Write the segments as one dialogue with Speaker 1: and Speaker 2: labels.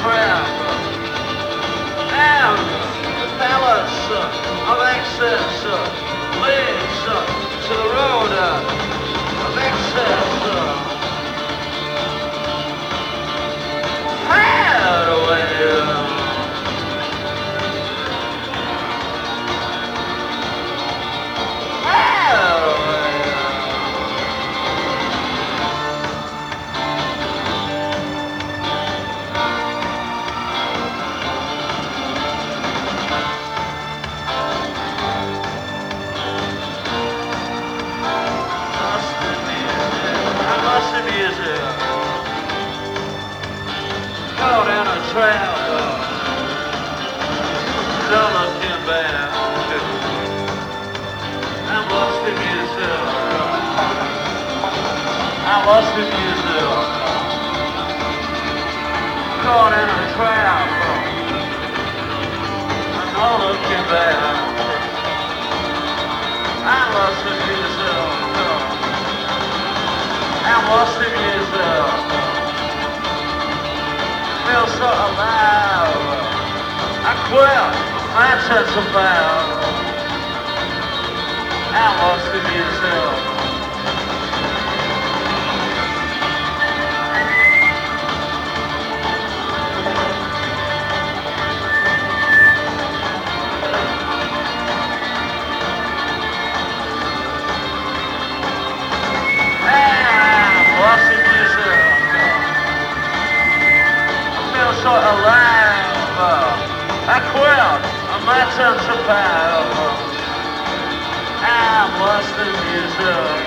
Speaker 1: trap. And the palace of excess leads to the road of excess. Head away. Caught in a trap, don't looking back. I'm lost in music. I'm lost in music. Caught in a trap, I'm looking back. I'm lost in music. I'm lost in music. Feel so alive. I quit my sense of power. I'm lost in music. I'm lost in music. So alive, I quit my sense of power. I'm lost in music.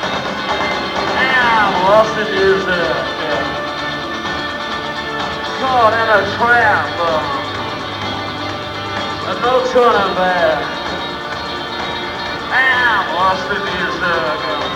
Speaker 1: I'm lost in music. Caught in a trap, no turning back. I'm lost in music.